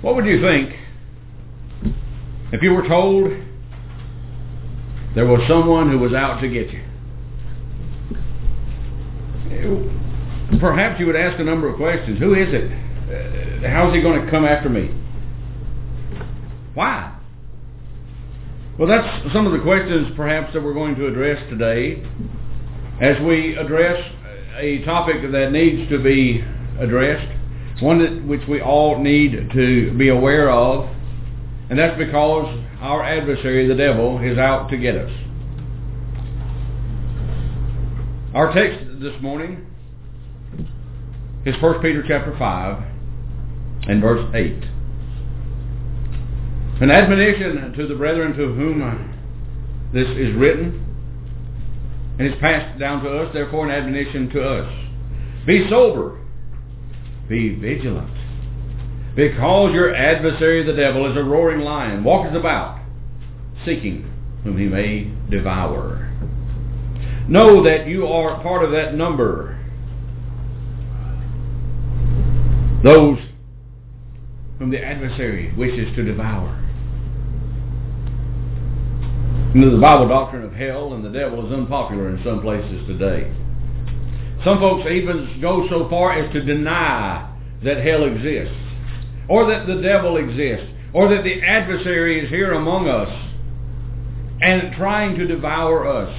What would you think if you were told there was someone who was out to get you? Perhaps you would ask a number of questions. Who is it? How's he going to come after me? Why? Well, that's some of the questions perhaps that we're going to address today as we address a topic that needs to be addressed, one which we all need to be aware of, and that's because our adversary, the devil, is out to get us. Our text this morning is 1 Peter chapter 5 and verse 8. An admonition to the brethren to whom this is written, and is passed down to us, therefore an admonition to us. Be sober, be vigilant, because your adversary the devil is a roaring lion, walketh about, seeking whom he may devour. Know that you are part of that number, those whom the adversary wishes to devour. You know, the Bible doctrine of hell and the devil is unpopular in some places today. Some folks even go so far as to deny that hell exists, or that the devil exists, or that the adversary is here among us and trying to devour us,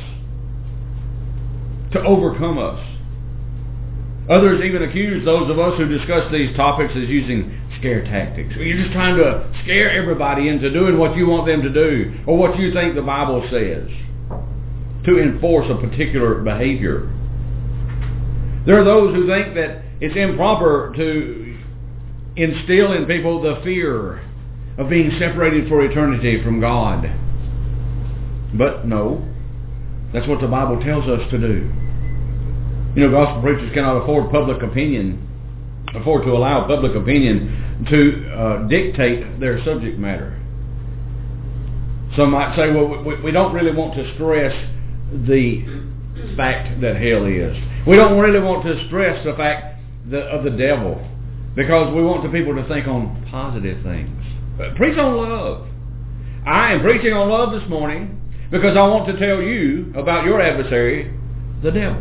to overcome us. Others even accuse those of us who discuss these topics as using scare tactics. You're just trying to scare everybody into doing what you want them to do, or what you think the Bible says, to enforce a particular behavior. There are those who think that it's improper to instill in people the fear of being separated for eternity from God. But no, that's what the Bible tells us to do. You know, gospel preachers cannot afford to allow public opinion to dictate their subject matter. Some might say, well, we don't really want to stress the fact that hell is. We don't really want to stress the fact of the devil, because we want the people to think on positive things. Preach on love. I am preaching on love this morning because I want to tell you about your adversary, the devil.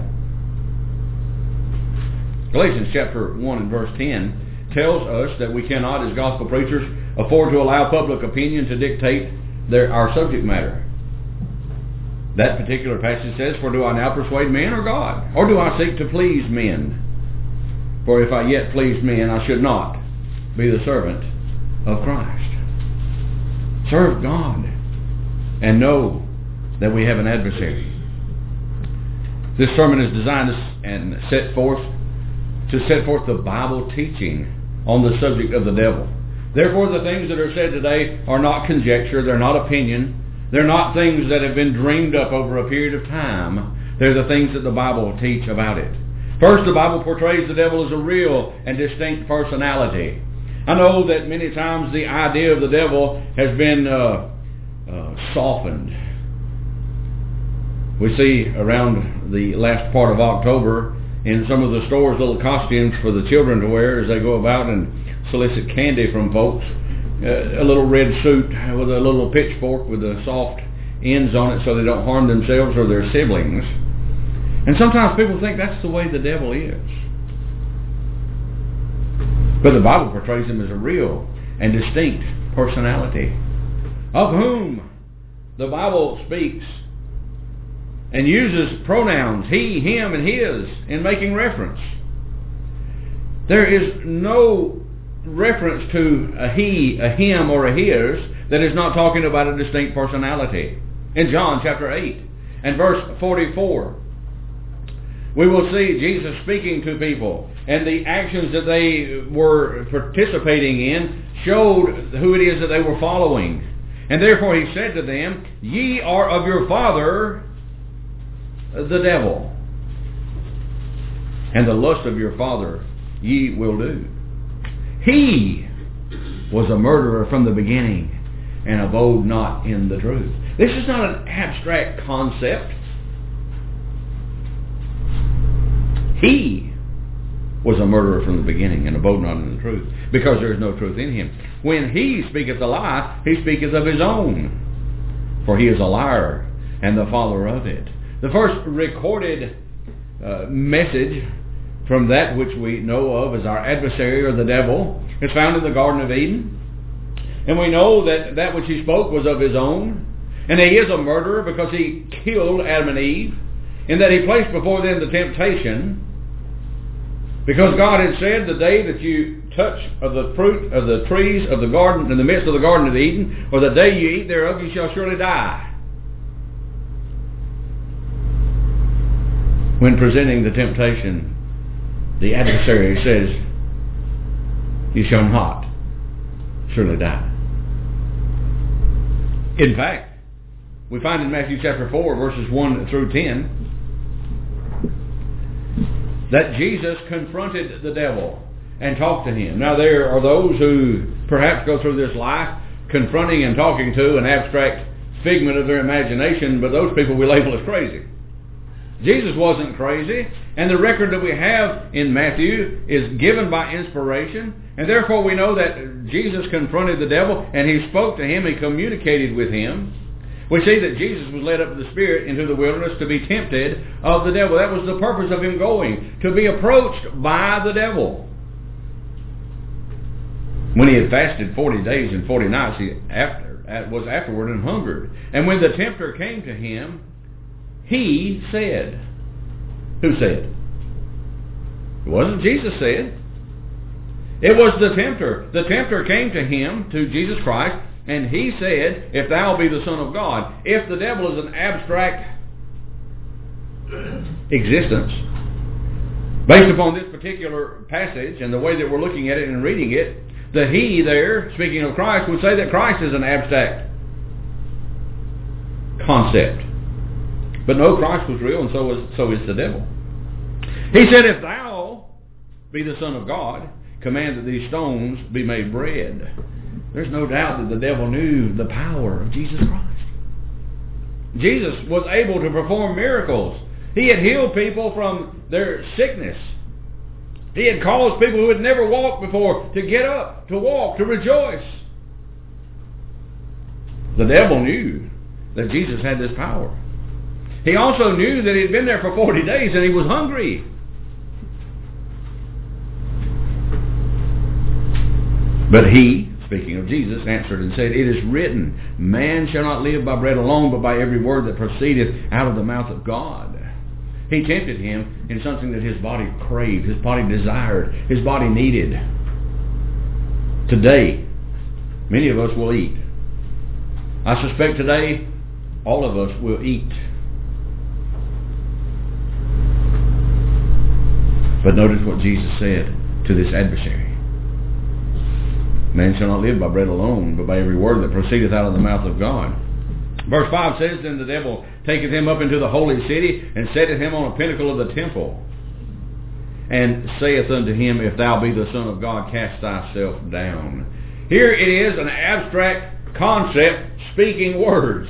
Galatians chapter 1 and verse 10 tells us that we cannot, as gospel preachers, afford to allow public opinion to dictate our subject matter. That particular passage says, "For do I now persuade men or God? Or do I seek to please men? For if I yet pleased men, I should not be the servant of Christ." Serve God and know that we have an adversary. This sermon is designed to set forth the Bible teaching on the subject of the devil. Therefore, the things that are said today are not conjecture, they're not opinion, they're not things that have been dreamed up over a period of time. They're the things that the Bible teach about it. First, the Bible portrays the devil as a real and distinct personality. I know that many times the idea of the devil has been softened. We see around the last part of October in some of the stores little costumes for the children to wear as they go about and solicit candy from folks. A little red suit with a little pitchfork with the soft ends on it so they don't harm themselves or their siblings. And sometimes people think that's the way the devil is. But the Bible portrays him as a real and distinct personality, of whom the Bible speaks and uses pronouns he, him, and his in making reference. There is no reference to a he, a him, or a his that is not talking about a distinct personality. In John chapter 8 and verse 44, we will see Jesus speaking to people, and the actions that they were participating in showed who it is that they were following. And therefore he said to them, "Ye are of your father the devil, and the lust of your father ye will do. He was a murderer from the beginning, and abode not in the truth." This is not an abstract concept. He was a murderer from the beginning, and abode not in the truth, because there is no truth in him. When he speaketh a lie, he speaketh of his own, for he is a liar, and the father of it. The first recorded message from that which we know of as our adversary, or the devil, is found in the Garden of Eden. And we know that that which he spoke was of his own. And he is a murderer because he killed Adam and Eve, in that he placed before them the temptation, because God had said, the day that you touch of the fruit of the trees of the garden, in the midst of the Garden of Eden, or the day you eat thereof, you shall surely die. When presenting the temptation, the adversary says, you shall not surely die. In fact, we find in Matthew chapter 4, verses 1 through 10, that Jesus confronted the devil and talked to him. Now, there are those who perhaps go through this life confronting and talking to an abstract figment of their imagination, but those people we label as crazy. Jesus wasn't crazy, and the record that we have in Matthew is given by inspiration, and therefore we know that Jesus confronted the devil, and he spoke to him, he communicated with him. We see that Jesus was led up of the Spirit into the wilderness to be tempted of the devil. That was the purpose of him going, to be approached by the devil. When he had fasted 40 days and 40 nights, he was afterward and hungered. And when the tempter came to him, he said. Who said? It wasn't Jesus said. It was the tempter. The tempter came to him, to Jesus Christ, and he said, if thou be the Son of God. If the devil is an abstract existence, based upon this particular passage and the way that we're looking at it and reading it, the he there, speaking of Christ, would say that Christ is an abstract concept. But no, Christ was real, and so is the devil. He said, if thou be the Son of God, command that these stones be made bread. There's no doubt that the devil knew the power of Jesus Christ. Jesus was able to perform miracles. He had healed people from their sickness. He had caused people who had never walked before to get up, to walk, to rejoice. The devil knew that Jesus had this power. He also knew that he'd been there for 40 days and he was hungry. But he, speaking of Jesus, answered and said, it is written, man shall not live by bread alone, but by every word that proceedeth out of the mouth of God. He tempted him in something that his body craved, his body desired, his body needed. Today, many of us will eat. I suspect today, all of us will eat. But notice what Jesus said to this adversary. Man shall not live by bread alone, but by every word that proceedeth out of the mouth of God. Verse 5 says, then the devil taketh him up into the holy city, and setteth him on a pinnacle of the temple, and saith unto him, if thou be the Son of God, cast thyself down. Here it is an abstract concept speaking words.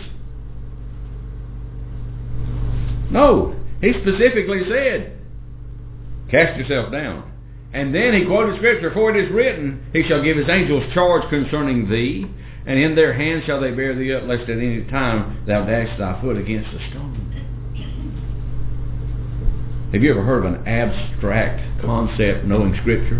No, he specifically said, cast yourself down. And then he quoted Scripture, for it is written, he shall give his angels charge concerning thee, and in their hands shall they bear thee up, lest at any time thou dash thy foot against a stone. Have you ever heard of an abstract concept knowing Scripture?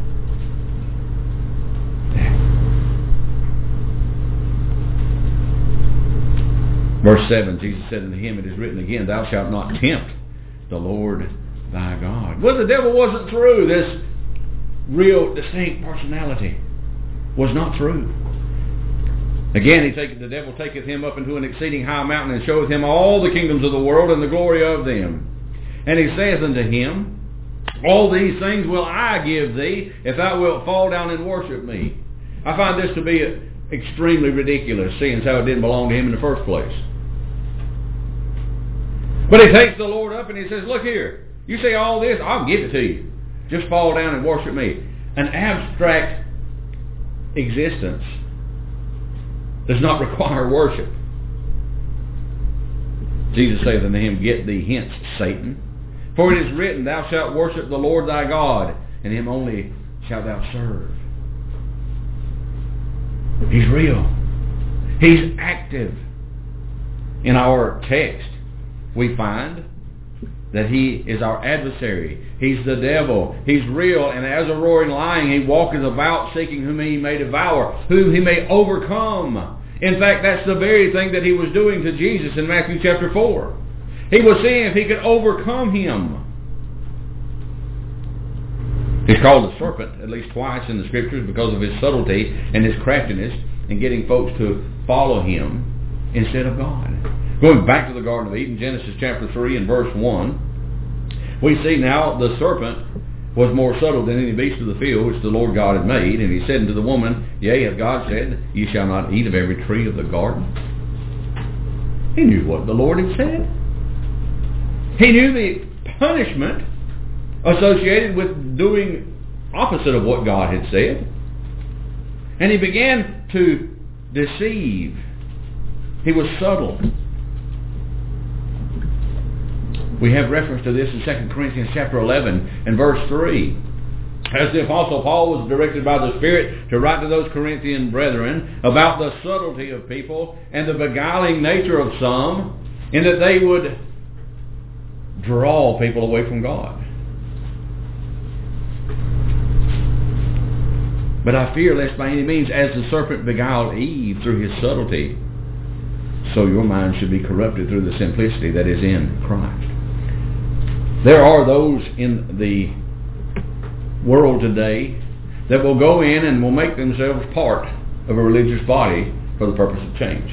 Verse 7, Jesus said unto him, it is written again, thou shalt not tempt the Lord thy God. Well, the devil wasn't through. This real distinct personality was not through. Again, the devil taketh him up into an exceeding high mountain, and showeth him all the kingdoms of the world and the glory of them. And he saith unto him, all these things will I give thee, if thou wilt fall down and worship me. I find this to be extremely ridiculous, seeing how it didn't belong to him in the first place. But he takes the Lord up and he says, look here, you say all this, I'll give it to you. Just fall down and worship me. An abstract existence does not require worship. Jesus saith unto him, get thee hence, Satan. For it is written, thou shalt worship the Lord thy God, and Him only shalt thou serve. He's real. He's active. In our text, we find that He is our adversary. He's the devil. He's real, and as a roaring lion, He walketh about seeking whom He may devour, whom He may overcome. In fact, that's the very thing that He was doing to Jesus in Matthew chapter 4. He was seeing if He could overcome Him. He's called the serpent at least twice in the Scriptures because of his subtlety and his craftiness in getting folks to follow Him instead of God. Going back to the Garden of Eden, Genesis chapter 3 and verse 1, we see now the serpent was more subtle than any beast of the field which the Lord God had made. And he said unto the woman, Yea, hath God said, Ye shall not eat of every tree of the garden? He knew what the Lord had said. He knew the punishment associated with doing opposite of what God had said. And he began to deceive. He was subtle. We have reference to this in 2 Corinthians chapter 11 and verse 3. As the Apostle Paul was directed by the Spirit to write to those Corinthian brethren about the subtlety of people and the beguiling nature of some, in that they would draw people away from God. But I fear lest by any means, as the serpent beguiled Eve through his subtlety, so your mind should be corrupted through the simplicity that is in Christ. There are those in the world today that will go in and will make themselves part of a religious body for the purpose of change.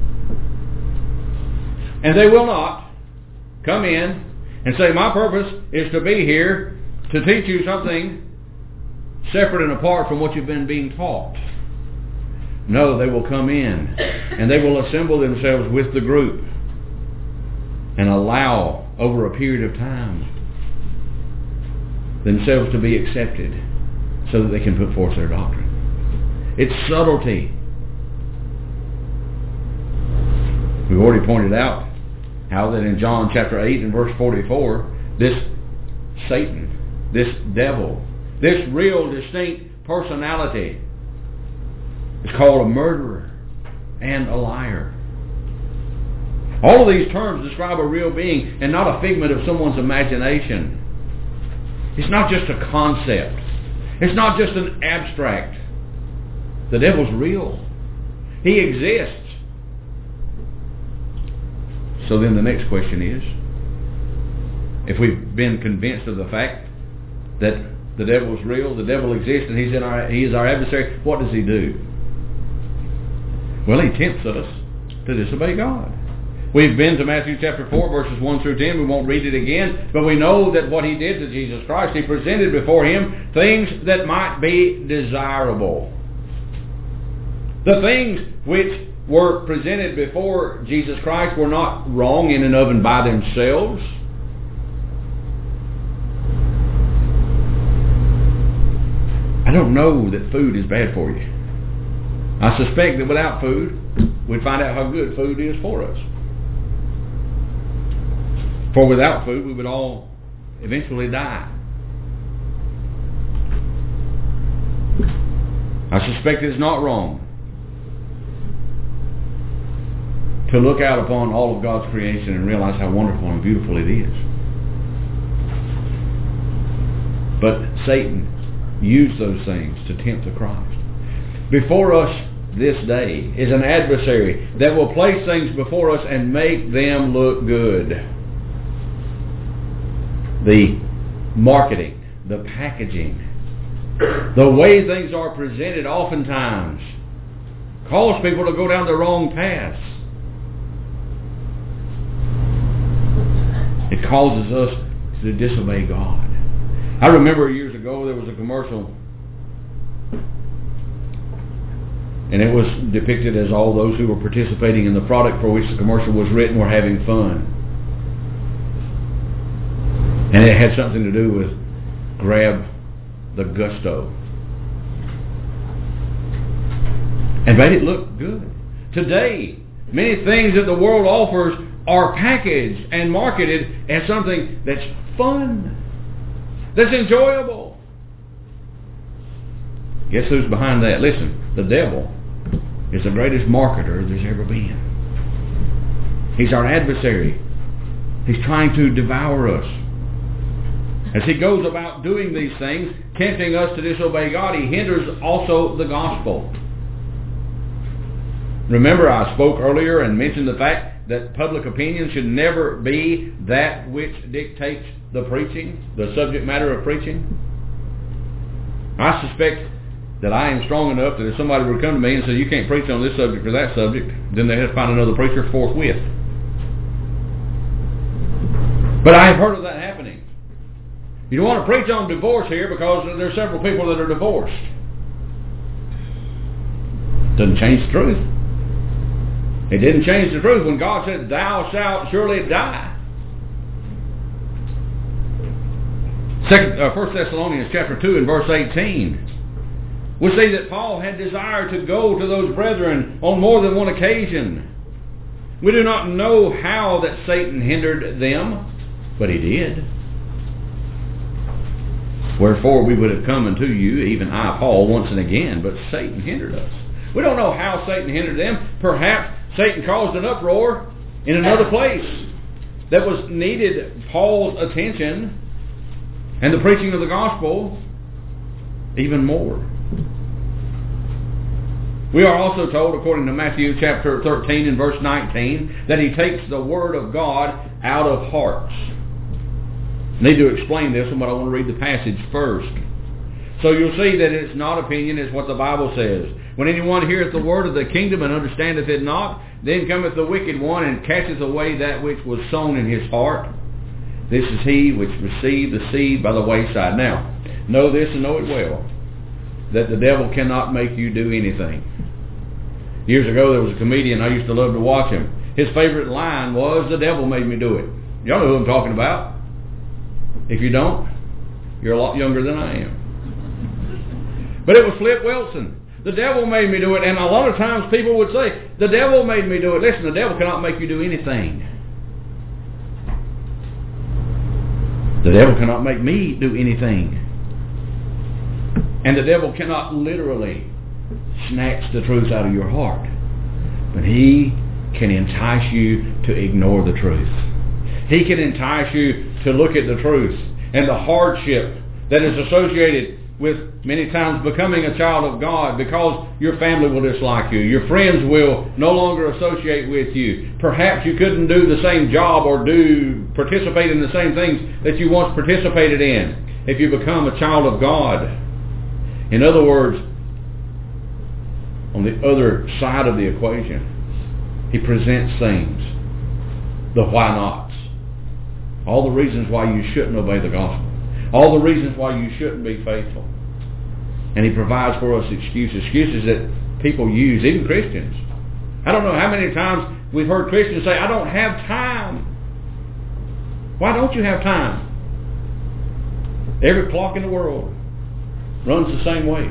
And they will not come in and say, my purpose is to be here to teach you something separate and apart from what you've been being taught. No, they will come in and they will assemble themselves with the group and allow over a period of time themselves to be accepted so that they can put forth their doctrine. It's subtlety. We've already pointed out how that in John chapter 8 and verse 44, this Satan, this devil, this real distinct personality is called a murderer and a liar. All of these terms describe a real being and not a figment of someone's imagination. It's not just a concept. It's not just an abstract. The devil's real. He exists. So then the next question is, if we've been convinced of the fact that the devil's real, the devil exists, and he is our adversary, what does he do? Well, he tempts us to disobey God. We've been to Matthew chapter 4, verses 1 through 10. We won't read it again, but we know that what he did to Jesus Christ, he presented before him things that might be desirable. The things which were presented before Jesus Christ were not wrong in and of and by themselves. I don't know that food is bad for you. I suspect that without food, we'd find out how good food is for us. For without food, we would all eventually die. I suspect it's not wrong to look out upon all of God's creation and realize how wonderful and beautiful it is. But Satan used those things to tempt the Christ. Before us this day is an adversary that will place things before us and make them look good. The marketing, the packaging, the way things are presented oftentimes cause people to go down the wrong paths. It causes us to disobey God. I remember years ago there was a commercial, and it was depicted as all those who were participating in the product for which the commercial was written were having fun. And it had something to do with grab the gusto. And made it look good. Today, many things that the world offers are packaged and marketed as something that's fun, that's enjoyable. Guess who's behind that? Listen, the devil is the greatest marketer there's ever been. He's our adversary. He's trying to devour us. As he goes about doing these things, tempting us to disobey God, he hinders also the gospel. Remember, I spoke earlier and mentioned the fact that public opinion should never be that which dictates the preaching, the subject matter of preaching. I suspect that I am strong enough that if somebody were to come to me and say, you can't preach on this subject or that subject, then they have to find another preacher forthwith. But I have heard of that happening. You don't want to preach on divorce here because there are several people that are divorced. Doesn't change the truth. It didn't change the truth when God said, thou shalt surely die. 1 Thessalonians chapter 2 and verse 18. We see that Paul had desire to go to those brethren on more than one occasion. We do not know how that Satan hindered them, but he did. Wherefore we would have come unto you, even I, Paul, once and again, but Satan hindered us. We don't know how Satan hindered them. Perhaps Satan caused an uproar in another place that was needed Paul's attention and the preaching of the gospel even more. We are also told, according to Matthew chapter 13 and verse 19, that he takes the word of God out of hearts. I need to explain this, but I want to read the passage first. So you'll see that it's not opinion, it's what the Bible says. When anyone heareth the word of the kingdom and understandeth it not, then cometh the wicked one and catcheth away that which was sown in his heart. This is he which received the seed by the wayside. Now, know this and know it well, that the devil cannot make you do anything. Years ago there was a comedian, I used to love to watch him. His favorite line was, the devil made me do it. Y'all know who I'm talking about. If you don't, you're a lot younger than I am. But it was Flip Wilson. The devil made me do it. And a lot of times people would say, the devil made me do it. Listen, the devil cannot make you do anything. The devil cannot make me do anything. And the devil cannot literally snatch the truth out of your heart. But he can entice you to ignore the truth. He can entice you to look at the truth and the hardship that is associated with many times becoming a child of God, because your family will dislike you. Your friends will no longer associate with you. Perhaps you couldn't do the same job or participate in the same things that you once participated in if you become a child of God. In other words, on the other side of the equation, he presents things, the why nots, all the reasons why you shouldn't obey the gospel, all the reasons why you shouldn't be faithful. And he provides for us excuses that people use, even Christians. I don't know how many times we've heard Christians say, I don't have time. Why don't you have time? Every clock in the world runs the same way.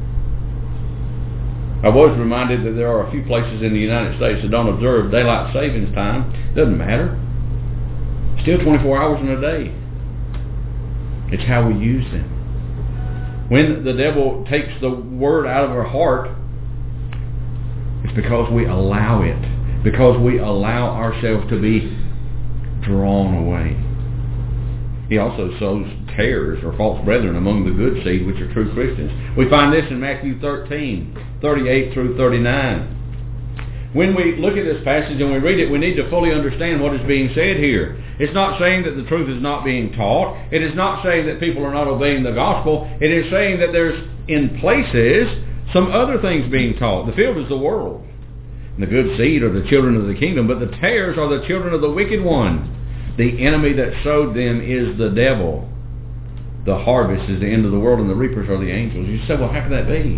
I was reminded that there are a few places in the United States that don't observe daylight savings time. Doesn't matter. Still 24 hours in a day. It's how we use them. When the devil takes the word out of our heart, it's because we allow it. Because we allow ourselves to be drawn away. He also sows tares or false brethren among the good seed, which are true Christians. We find this in Matthew 13, 38 through 39. When we look at this passage and we read it, we need to fully understand what is being said here. It's not saying that the truth is not being taught. It is not saying that people are not obeying the gospel. It is saying that there's, in places, some other things being taught. The field is the world. And the good seed are the children of the kingdom, but the tares are the children of the wicked one. The enemy that sowed them is the devil. The harvest is the end of the world, and the reapers are the angels. You say, well, how can that be?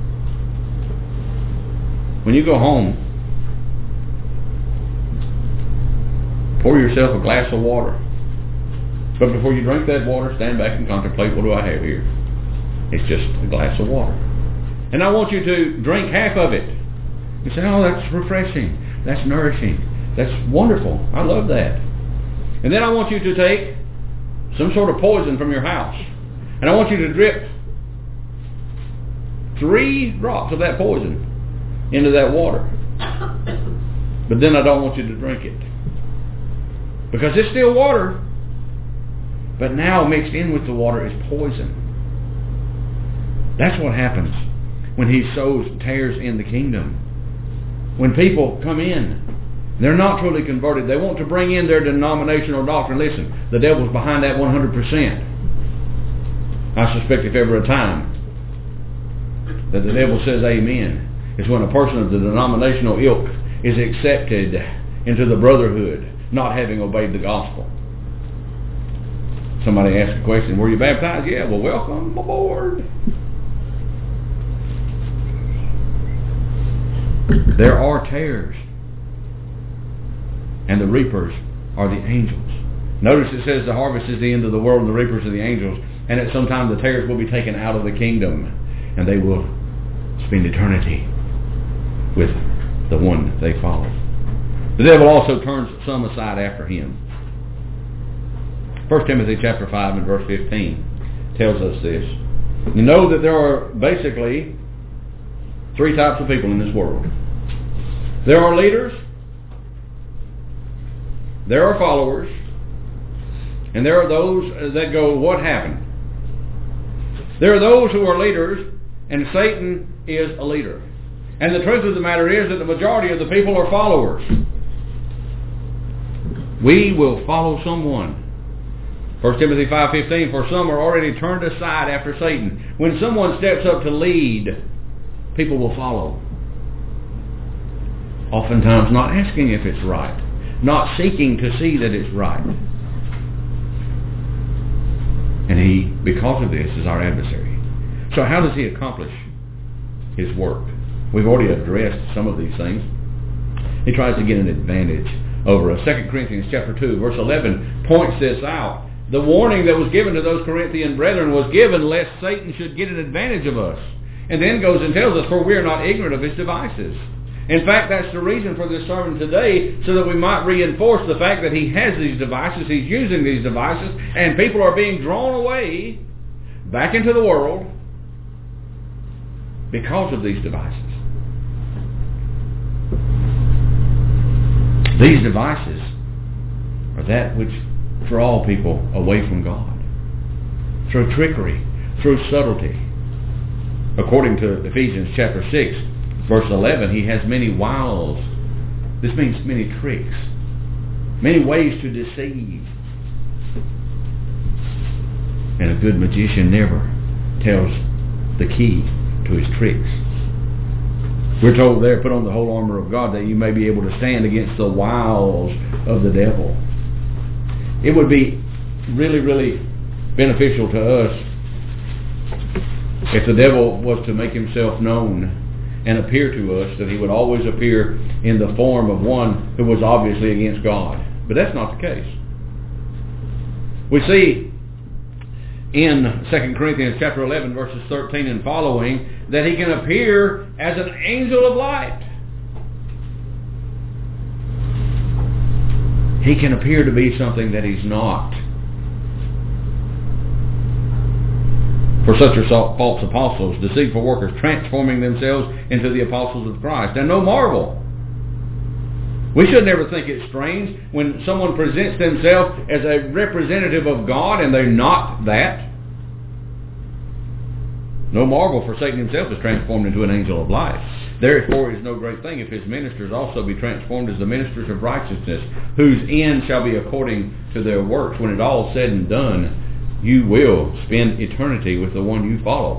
When you go home, pour yourself a glass of water. But before you drink that water, stand back and contemplate, what do I have here? It's just a glass of water. And I want you to drink half of it. You say, oh, that's refreshing. That's nourishing. That's wonderful. I love that. And then I want you to take some sort of poison from your house. And I want you to drip 3 drops of that poison into that water. But then I don't want you to drink it. Because it's still water. But now mixed in with the water is poison. That's what happens when he sows tares in the kingdom. When people come in, they're not truly converted. They want to bring in their denominational doctrine. Listen, the devil's behind that 100%. I suspect if ever a time that the devil says amen, is when a person of the denominational ilk is accepted into the brotherhood, not having obeyed the gospel. Somebody asks a question, were you baptized? Yeah, well, welcome aboard. There are tares, and the reapers are the angels. Notice it says the harvest is the end of the world and the reapers are the angels, and at some time the tares will be taken out of the kingdom, and they will spend eternity with the one they follow. The devil also turns some aside after him. 1 Timothy chapter 5 and verse 15 tells us this. You know that there are basically 3 types of people in this world. There are leaders, there are followers, and there are those that go, what happened? There are those who are leaders, and Satan is a leader. And the truth of the matter is that the majority of the people are followers. We will follow someone. 1 Timothy 5:15, for some are already turned aside after Satan. When someone steps up to lead, people will follow. Oftentimes not asking if it's right, not seeking to see that it's right. And he, because of this, is our adversary. So how does he accomplish his work? We've already addressed some of these things. He tries to get an advantage over us. 2 Corinthians chapter 2, verse 11 points this out. The warning that was given to those Corinthian brethren was given lest Satan should get an advantage of us. And then goes and tells us, for we are not ignorant of his devices. In fact, that's the reason for this sermon today, so that we might reinforce the fact that he has these devices, he's using these devices, and people are being drawn away back into the world because of these devices. These devices are that which draw people away from God through trickery, through subtlety. According to Ephesians chapter 6, verse 11, he has many wiles. This means many tricks, many ways to deceive. And a good magician never tells the key to his tricks. We're told there, put on the whole armor of God that you may be able to stand against the wiles of the devil. It would be really, really beneficial to us if the devil was to make himself known and appear to us, that he would always appear in the form of one who was obviously against God. But that's not the case. We see in 2 Corinthians chapter 11, verses 13 and following, that he can appear as an angel of light. He can appear to be something that he's not. For such are false apostles, deceitful workers, transforming themselves into the apostles of Christ. And no marvel. We should never think it's strange when someone presents themselves as a representative of God and they're not that. No marvel, for Satan himself is transformed into an angel of light. Therefore it is no great thing if his ministers also be transformed as the ministers of righteousness, whose end shall be according to their works. When it all said and done, you will spend eternity with the one you follow.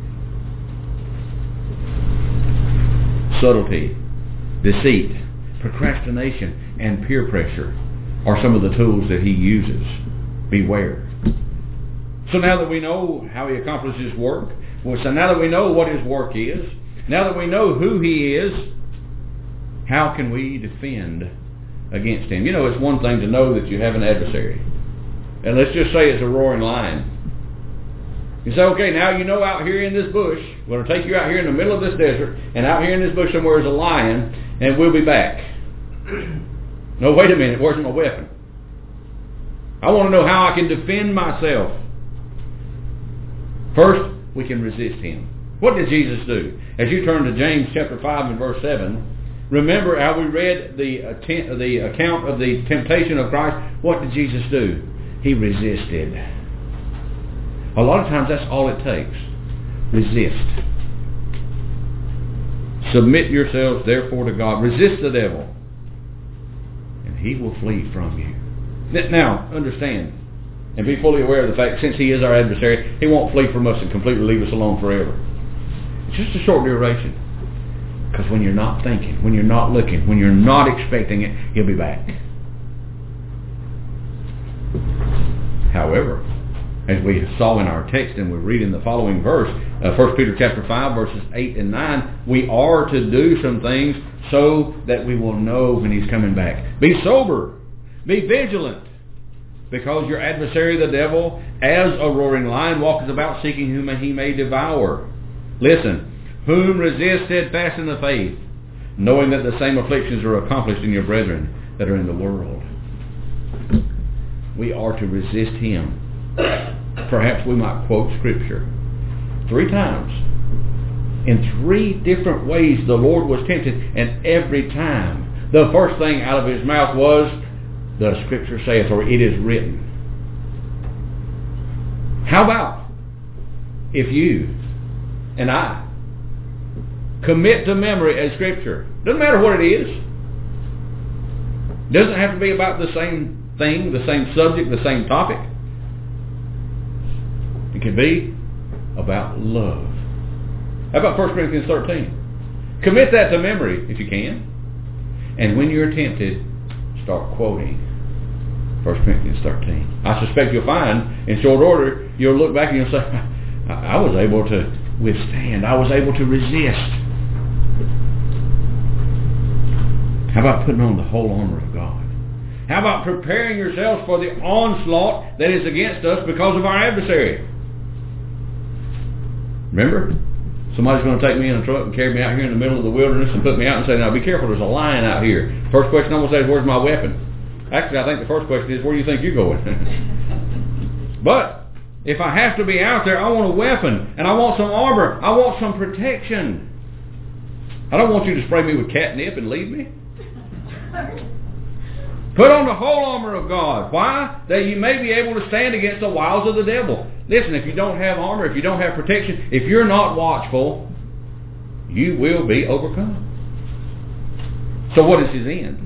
Subtlety, deceit, procrastination, and peer pressure are some of the tools that he uses. Beware. So now that we know how he accomplishes work, so now that we know what his work is, now that we know who he is, how can we defend against him? You know, it's one thing to know that you have an adversary. And let's just say it's a roaring lion. You say, okay, now you know out here in this bush, we're going to take you out here in the middle of this desert, and out here in this bush somewhere is a lion, and we'll be back. No, wait a minute, where's my weapon? I want to know how I can defend myself. First, we can resist him. What did Jesus do? As you turn to James chapter 5 and verse 7, remember how we read the account of the temptation of Christ. What did Jesus do? He resisted. A lot of times that's all it takes. Resist. Submit yourselves therefore to God. Resist the devil, and he will flee from you. Now, understand, and be fully aware of the fact, since he is our adversary, he won't flee from us and completely leave us alone forever. It's just a short duration. Because when you're not thinking, when you're not looking, when you're not expecting it, he'll be back. However, as we saw in our text and we read in the following verse, 1 Peter chapter 5 verses 8 and 9, we are to do some things so that we will know when he's coming back. Be sober. Be vigilant. Because your adversary, the devil, as a roaring lion, walketh about seeking whom he may devour. Listen, whom resist steadfast in the faith, knowing that the same afflictions are accomplished in your brethren that are in the world. We are to resist him. Perhaps we might quote Scripture. 3 times. In 3 different ways the Lord was tempted, and every time the first thing out of his mouth was, the Scripture saith, or it is written. How about if you and I commit to memory a Scripture? Doesn't matter what it is. Doesn't have to be about the same thing, the same subject, the same topic. It can be about love. How about 1 Corinthians 13? Commit that to memory if you can. And when you're tempted, start quoting 1 Corinthians 13. I suspect you'll find, in short order, you'll look back and you'll say, I was able to withstand. I was able to resist. How about putting on the whole armor of God? How about preparing yourselves for the onslaught that is against us because of our adversary? Remember? Somebody's going to take me in a truck and carry me out here in the middle of the wilderness and put me out and say, now be careful, there's a lion out here. First question I'm going to say is, where's my weapon? Actually, I think the first question is, where do you think you're going? But if I have to be out there, I want a weapon, and I want some armor. I want some protection. I don't want you to spray me with catnip and leave me. Put on the whole armor of God. Why? That you may be able to stand against the wiles of the devil. Listen, if you don't have armor, if you don't have protection, if you're not watchful, you will be overcome. So what is his end?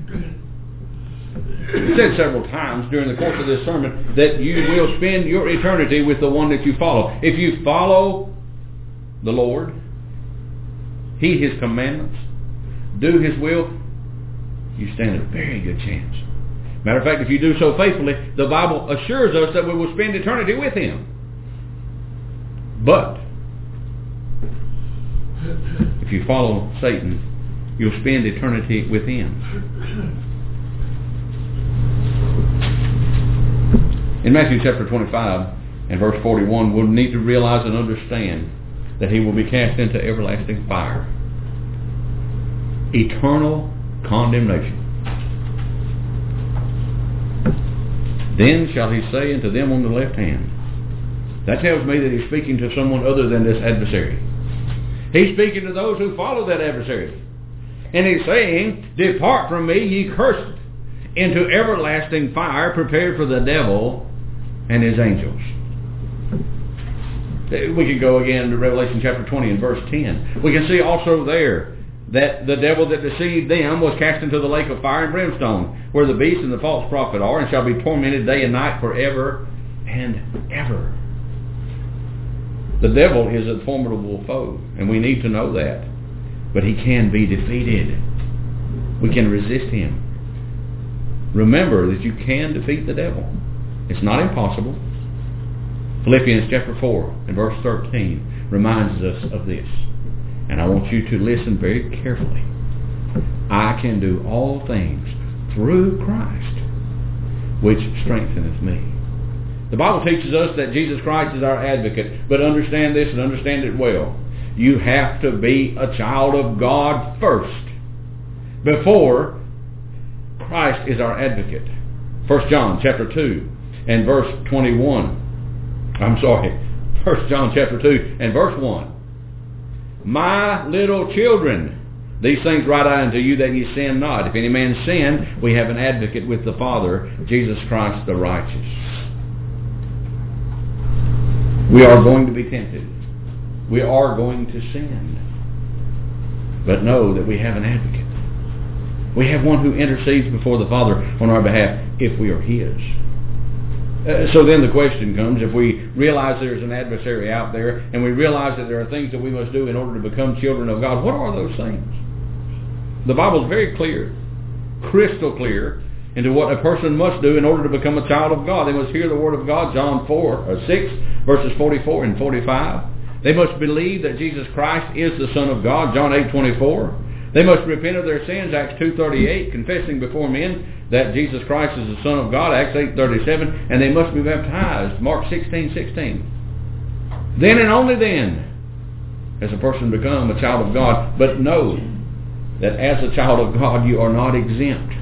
He said several times during the course of this sermon that you will spend your eternity with the one that you follow. If you follow the Lord, heed his commandments, do his will, you stand a very good chance. Matter of fact, if you do so faithfully, the Bible assures us that we will spend eternity with him. But if you follow Satan, you'll spend eternity with him. In Matthew chapter 25 and verse 41, we'll need to realize and understand that he will be cast into everlasting fire. Eternal condemnation. Then shall he say unto them on the left hand. That tells me that he's speaking to someone other than this adversary. He's speaking to those who follow that adversary. And he's saying, depart from me, ye cursed, into everlasting fire prepared for the devil and his angels. We can go again to Revelation chapter 20 and verse 10. We can see also there that the devil that deceived them was cast into the lake of fire and brimstone, where the beast and the false prophet are, and shall be tormented day and night forever and ever. The devil is a formidable foe, and we need to know that. But he can be defeated. We can resist him. Remember that you can defeat the devil. It's not impossible. Philippians chapter 4 and verse 13 reminds us of this. And I want you to listen very carefully. I can do all things through Christ, which strengtheneth me. The Bible teaches us that Jesus Christ is our advocate. But understand this and understand it well. You have to be a child of God first before Christ is our advocate. 1 John chapter 2 and verse 21. 1 John chapter 2 and verse 1. My little children, these things write I unto you, that ye sin not. If any man sin, we have an advocate with the Father, Jesus Christ the righteous. We are going to be tempted. We are going to sin. But know that we have an advocate. We have one who intercedes before the Father on our behalf if we are His. So then the question comes, if we realize there's an adversary out there, and we realize that there are things that we must do in order to become children of God, what are those things? The Bible is very clear, crystal clear, into what a person must do in order to become a child of God. They must hear the Word of God, John 6, verses 44 and 45. They must believe that Jesus Christ is the Son of God, John 8:24. They must repent of their sins, Acts 2:38, confessing before men that Jesus Christ is the Son of God, Acts 8:37, and they must be baptized, Mark 16:16. Then and only then has a person become a child of God. But know that as a child of God, you are not exempt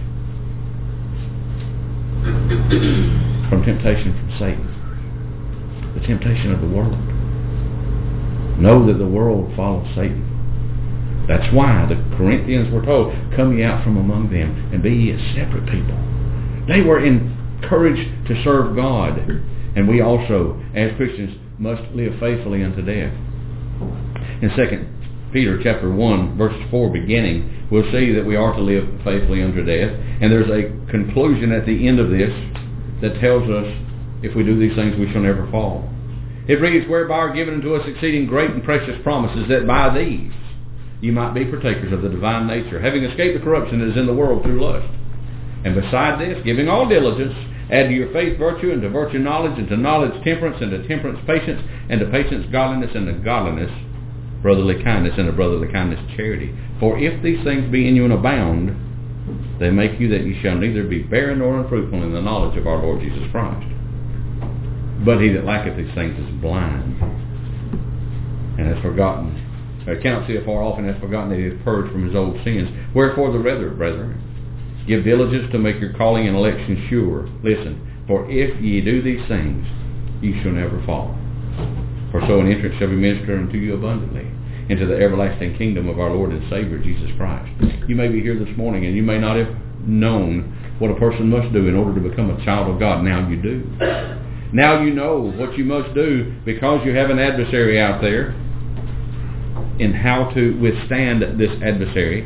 from temptation from Satan, the temptation of the world. Know that the world follows Satan. That's why the Corinthians were told, come ye out from among them, and be ye a separate people. They were encouraged to serve God, and we also, as Christians, must live faithfully unto death. In 2 Peter chapter 1, verse 4 beginning, we'll see that we are to live faithfully unto death, and there's a conclusion at the end of this that tells us if we do these things we shall never fall. It reads, whereby are given unto us exceeding great and precious promises, that by these you might be partakers of the divine nature, having escaped the corruption that is in the world through lust. And beside this, giving all diligence, add to your faith virtue, and to virtue knowledge, and to knowledge temperance, and to temperance patience, and to patience godliness, and to godliness brotherly kindness, and to brotherly kindness charity. For if these things be in you and abound, they make you that ye shall neither be barren nor unfruitful in the knowledge of our Lord Jesus Christ. But he that lacketh these things is blind, and has forgotten, cannot see afar off, and has forgotten that he is purged from his old sins. Wherefore the rather, brethren, give diligence to make your calling and election sure. Listen, for if ye do these things, ye shall never fall. For so an entrance shall be ministered unto you abundantly into the everlasting kingdom of our Lord and Savior, Jesus Christ. You may be here this morning, and you may not have known what a person must do in order to become a child of God. Now you do. Now you know what you must do, because you have an adversary out there, in how to withstand this adversary.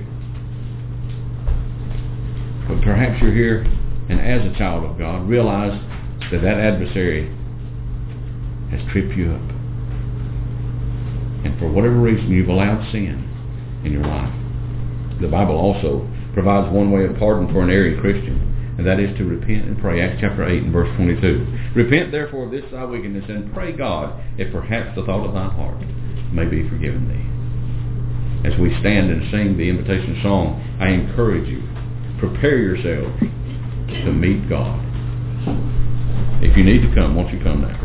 But perhaps you're here, and as a child of God, realize that that adversary has tripped you up. And for whatever reason, you've allowed sin in your life. The Bible also provides one way of pardon for an erring Christian, and that is to repent and pray. Acts chapter 8 and verse 22. Repent therefore of this thy wickedness, and pray God, if perhaps the thought of thine heart may be forgiven thee. As we stand and sing the invitation song, I encourage you, prepare yourselves to meet God. If you need to come, won't you come now?